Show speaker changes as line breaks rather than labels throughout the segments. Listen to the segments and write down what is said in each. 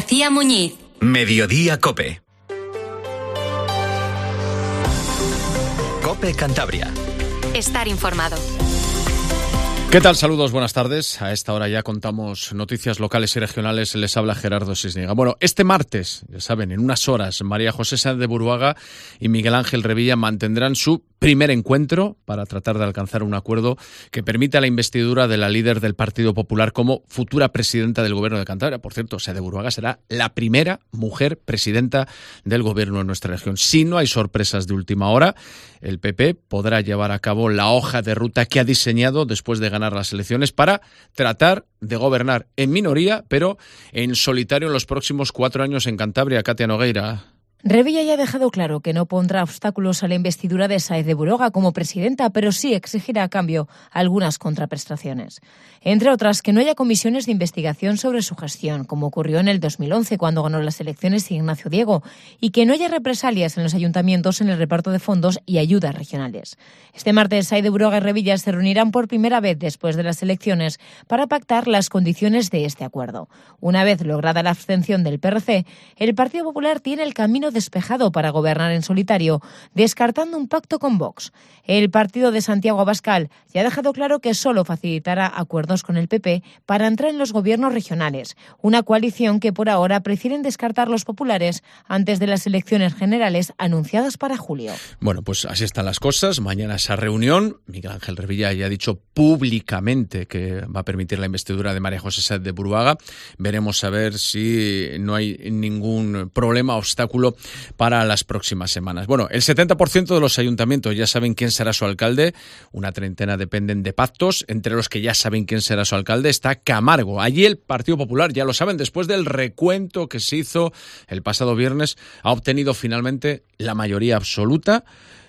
García Muñiz.
Mediodía COPE. COPE Cantabria.
Estar informado.
¿Qué tal? Saludos, buenas tardes. A esta hora ya contamos noticias locales y regionales. Les habla Gerardo Sisniega. Bueno, este martes, ya saben, en unas horas, María José Sáenz de Buruaga y Miguel Ángel Revilla mantendrán su primer encuentro para tratar de alcanzar un acuerdo que permita la investidura de la líder del Partido Popular como futura presidenta del Gobierno de Cantabria. Por cierto, Sáenz de Buruaga será la primera mujer presidenta del Gobierno en nuestra región. Si no hay sorpresas de última hora, el PP podrá llevar a cabo la hoja de ruta que ha diseñado después de ganar las elecciones para tratar de gobernar en minoría, pero en solitario en los próximos 4 años en Cantabria. Katia Nogueira.
Revilla ya ha dejado claro que no pondrá obstáculos a la investidura de Sáenz de Buruaga como presidenta, pero sí exigirá a cambio algunas contraprestaciones. Entre otras, que no haya comisiones de investigación sobre su gestión, como ocurrió en el 2011 cuando ganó las elecciones Ignacio Diego, y que no haya represalias en los ayuntamientos en el reparto de fondos y ayudas regionales. Este martes, Sáenz de Buruaga y Revilla se reunirán por primera vez después de las elecciones para pactar las condiciones de este acuerdo. Una vez lograda la abstención del PRC, el Partido Popular tiene el camino despejado para gobernar en solitario, descartando un pacto con Vox. El partido de Santiago Abascal ya ha dejado claro que solo facilitará acuerdos con el PP para entrar en los gobiernos regionales, una coalición que por ahora prefieren descartar los populares antes de las elecciones generales anunciadas para julio.
Bueno, pues así están las cosas. Mañana esa reunión. Miguel Ángel Revilla ya ha dicho públicamente que va a permitir la investidura de María José Sáenz de Buruaga. Veremos a ver si no hay ningún problema, obstáculo para las próximas semanas. Bueno, el 70% de los ayuntamientos ya saben quién será su alcalde, una treintena dependen de pactos, entre los que ya saben quién será su alcalde está Camargo. Allí el Partido Popular, ya lo saben, después del recuento que se hizo el pasado viernes, ha obtenido finalmente la mayoría absoluta.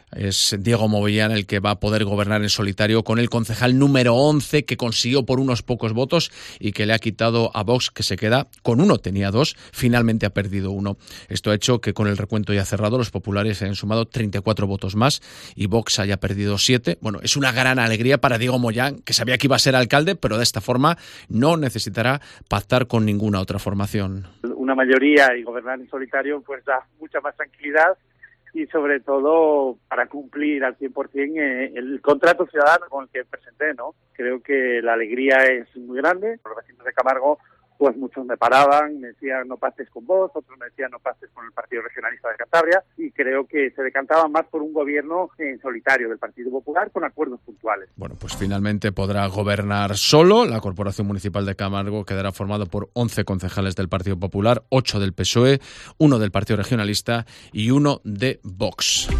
Es Diego Movillán el que va a poder gobernar en solitario con el concejal número 11 que consiguió por unos pocos votos y que le ha quitado a Vox, que se queda con 1, tenía 2, finalmente ha perdido 1. Esto ha hecho que con el recuento ya cerrado los populares hayan sumado 34 votos más y Vox haya perdido 7. Bueno, es una gran alegría para Diego Movillán, que sabía que iba a ser alcalde, pero de esta forma no necesitará pactar con ninguna otra formación.
Una mayoría y gobernar en solitario pues da mucha más tranquilidad y sobre todo para cumplir al 100% el contrato ciudadano con el que presenté, ¿no? Creo que la alegría es muy grande. Los vecinos de Camargo, pues muchos me paraban, me decían no pactes con vos, otros me decían no pactes con el Partido Regionalista de Cantabria, y creo que se decantaban más por un gobierno en solitario del Partido Popular con acuerdos puntuales.
Bueno, pues finalmente podrá gobernar solo. La Corporación Municipal de Camargo quedará formada por 11 concejales del Partido Popular, 8 del PSOE, 1 del Partido Regionalista y 1 de Vox.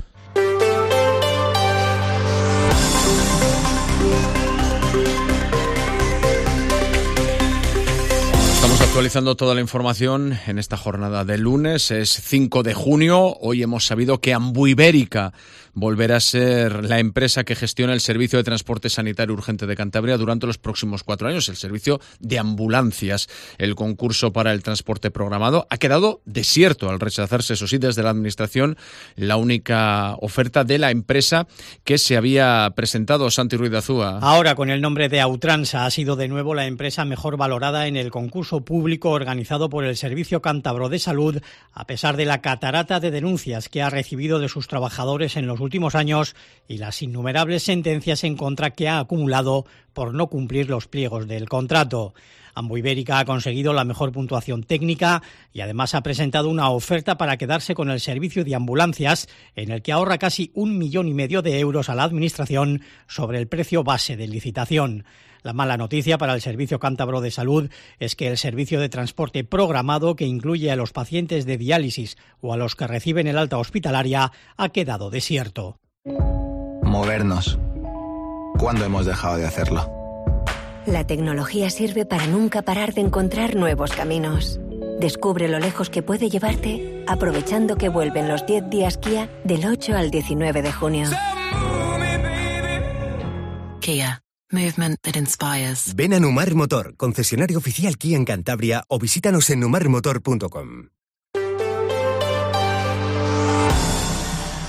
Estamos actualizando toda la información en esta jornada de lunes, es 5 de junio. Hoy hemos sabido que Ambuibérica volverá a ser la empresa que gestiona el servicio de transporte sanitario urgente de Cantabria durante los próximos 4 años, el servicio de ambulancias. El concurso para el transporte programado ha quedado desierto al rechazarse, eso sí, desde la Administración, la única oferta de la empresa que se había presentado. Santi Ruiz de Azúa.
Ahora, con el nombre de Autransa, ha sido de nuevo la empresa mejor valorada en el concurso público organizado por el Servicio Cántabro de Salud, a pesar de la catarata de denuncias que ha recibido de sus trabajadores en los últimos años y las innumerables sentencias en contra que ha acumulado por no cumplir los pliegos del contrato. Ambuibérica ha conseguido la mejor puntuación técnica y además ha presentado una oferta para quedarse con el servicio de ambulancias, en el que ahorra casi 1,5 millones de euros a la Administración sobre el precio base de licitación. La mala noticia para el Servicio Cántabro de Salud es que el servicio de transporte programado, que incluye a los pacientes de diálisis o a los que reciben el alta hospitalaria, ha quedado desierto.
Movernos. ¿Cuándo hemos dejado de hacerlo?
La tecnología sirve para nunca parar de encontrar nuevos caminos. Descubre lo lejos que puede llevarte aprovechando que vuelven los 10 días Kia del 8 al 19 de junio.
Kia. Movement that inspires.
Ven a Numar Motor, concesionario oficial Kia en Cantabria, o visítanos en numarmotor.com.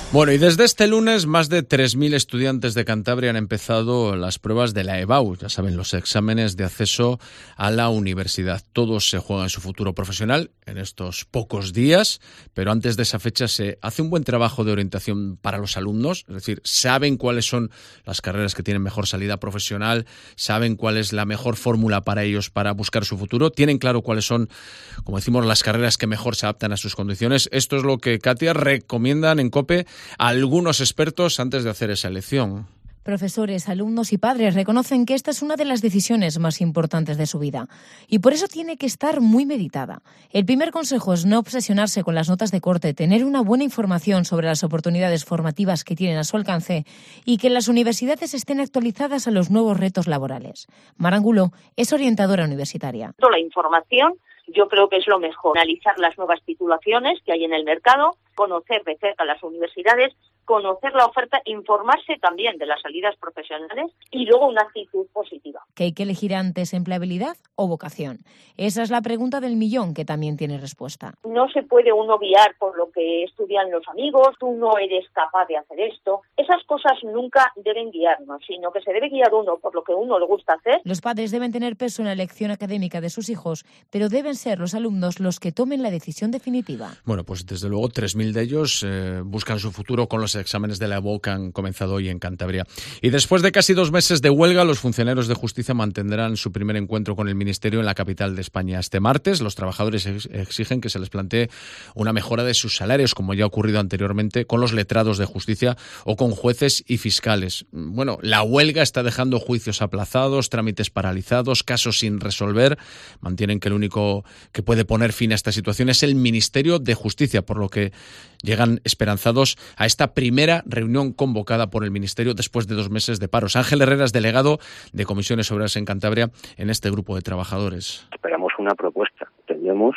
Bueno, y desde este lunes más de 3.000 estudiantes de Cantabria han empezado las pruebas de la EBAU, ya saben, los exámenes de acceso a la universidad. Todos se juegan su futuro profesional en estos pocos días, pero antes de esa fecha se hace un buen trabajo de orientación para los alumnos, es decir, saben cuáles son las carreras que tienen mejor salida profesional, saben cuál es la mejor fórmula para ellos para buscar su futuro, tienen claro cuáles son, como decimos, las carreras que mejor se adaptan a sus condiciones. Esto es lo que, Katia, recomiendan en COPE a algunos expertos antes de hacer esa elección.
Profesores, alumnos y padres reconocen que esta es una de las decisiones más importantes de su vida y por eso tiene que estar muy meditada. El primer consejo es no obsesionarse con las notas de corte, tener una buena información sobre las oportunidades formativas que tienen a su alcance y que las universidades estén actualizadas a los nuevos retos laborales. Mar Angulo es orientadora universitaria.
La información yo creo que es lo mejor. Analizar las nuevas titulaciones que hay en el mercado, conocer de cerca las universidades, conocer la oferta, informarse también de las salidas profesionales y luego una actitud positiva.
¿Que hay que elegir antes empleabilidad o vocación? Esa es la pregunta del millón que también tiene respuesta.
No se puede uno guiar por lo que estudian los amigos, tú no eres capaz de hacer esto. Esas cosas nunca deben guiarnos, sino que se debe guiar uno por lo que uno le gusta hacer.
Los padres deben tener peso en la elección académica de sus hijos, pero deben ser los alumnos los que tomen la decisión definitiva.
Bueno, pues desde luego 3.000 de ellos buscan su futuro con los exámenes de la EBAU que han comenzado hoy en Cantabria. Y después de casi 2 meses de huelga, los funcionarios de justicia mantendrán su primer encuentro con el Ministerio en la capital de España. Este martes, los trabajadores exigen que se les plantee una mejora de sus salarios, como ya ha ocurrido anteriormente con los letrados de justicia o con jueces y fiscales. Bueno, la huelga está dejando juicios aplazados, trámites paralizados, casos sin resolver. Mantienen que el único que puede poner fin a esta situación es el Ministerio de Justicia, por lo que llegan esperanzados a esta primera reunión convocada por el Ministerio después de 2 meses de paros. Ángel Herrera es delegado de Comisiones Obreras en Cantabria en este grupo de trabajadores.
Esperamos una propuesta. Entendemos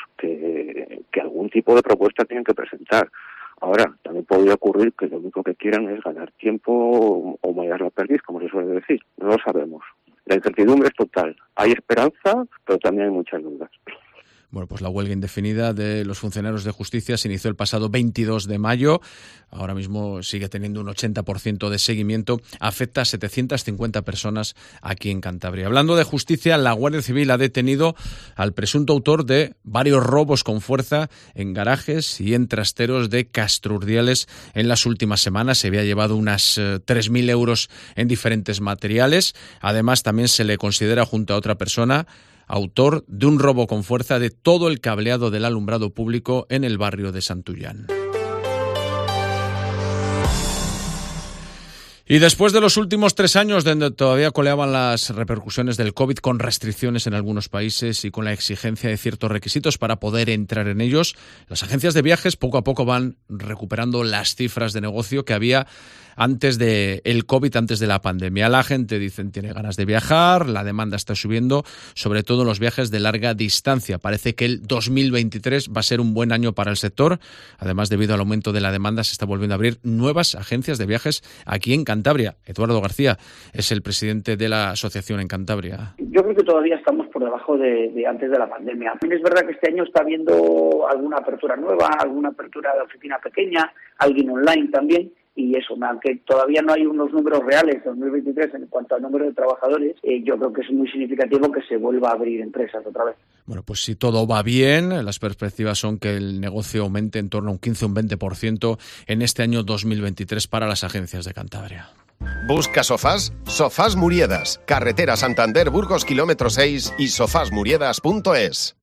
que algún tipo de propuesta tienen que presentar. Ahora, también podría ocurrir que lo único que quieran es ganar tiempo o mallar la perdiz, como se suele decir. No lo sabemos. La incertidumbre es total. Hay esperanza, pero también hay muchas dudas.
Bueno, pues la huelga indefinida de los funcionarios de justicia se inició el pasado 22 de mayo. Ahora mismo sigue teniendo un 80% de seguimiento. Afecta a 750 personas aquí en Cantabria. Hablando de justicia, la Guardia Civil ha detenido al presunto autor de varios robos con fuerza en garajes y en trasteros de Castro Urdiales en las últimas semanas. Se había llevado unas 3.000 euros en diferentes materiales. Además, también se le considera, junto a otra persona, autor de un robo con fuerza de todo el cableado del alumbrado público en el barrio de Santullán. Y después de los últimos 3 años, donde todavía coleaban las repercusiones del COVID con restricciones en algunos países y con la exigencia de ciertos requisitos para poder entrar en ellos, las agencias de viajes poco a poco van recuperando las cifras de negocio que había antes del COVID, antes de la pandemia. La gente, dicen, tiene ganas de viajar, la demanda está subiendo, sobre todo en los viajes de larga distancia. Parece que el 2023 va a ser un buen año para el sector. Además, debido al aumento de la demanda, se está volviendo a abrir nuevas agencias de viajes aquí en Cantabria. Eduardo García es el presidente de la asociación en Cantabria.
Yo creo que todavía estamos por debajo de antes de la pandemia. Es verdad que este año está habiendo alguna apertura nueva, alguna apertura de oficina pequeña, alguien online también. Y eso, aunque todavía no hay unos números reales en 2023 en cuanto al número de trabajadores, yo creo que es muy significativo que se vuelva a abrir empresas otra vez.
Bueno, pues si todo va bien, las perspectivas son que el negocio aumente en torno a un 15 o un 20% en este año 2023 para las agencias de Cantabria.
¿Busca sofás? Sofás Muriedas, carretera Santander Burgos kilómetro 6 y sofasmuriedas.es.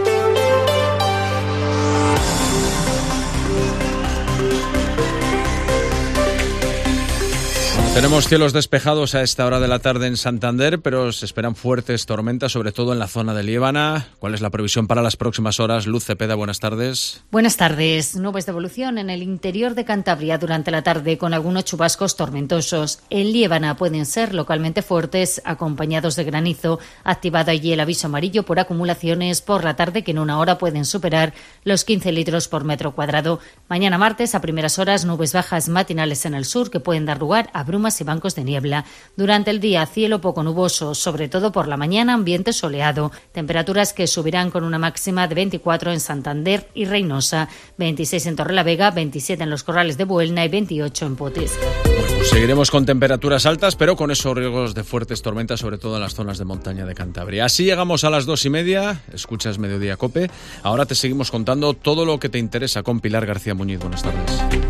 Tenemos cielos despejados a esta hora de la tarde en Santander, pero se esperan fuertes tormentas, sobre todo en la zona de Liébana. ¿Cuál es la previsión para las próximas horas? Luz Cepeda, buenas tardes.
Buenas tardes. Nubes de evolución en el interior de Cantabria durante la tarde, con algunos chubascos tormentosos. En Liébana pueden ser localmente fuertes, acompañados de granizo. Activado allí el aviso amarillo por acumulaciones por la tarde, que en una hora pueden superar los 15 litros por metro cuadrado. Mañana martes, a primeras horas, nubes bajas matinales en el sur, que pueden dar lugar a brumas brumas y bancos de niebla. Durante el día, cielo poco nuboso, sobre todo por la mañana, ambiente soleado. Temperaturas que subirán con una máxima de 24 en Santander y Reynosa, 26 en Torrelavega, 27 en los Corrales de Buelna y 28 en Potes.
Bueno, seguiremos con temperaturas altas, pero con esos riesgos de fuertes tormentas, sobre todo en las zonas de montaña de Cantabria. Así llegamos a las 2:30, escuchas Mediodía COPE. Ahora te seguimos contando todo lo que te interesa con Pilar García Muñiz. Buenas tardes.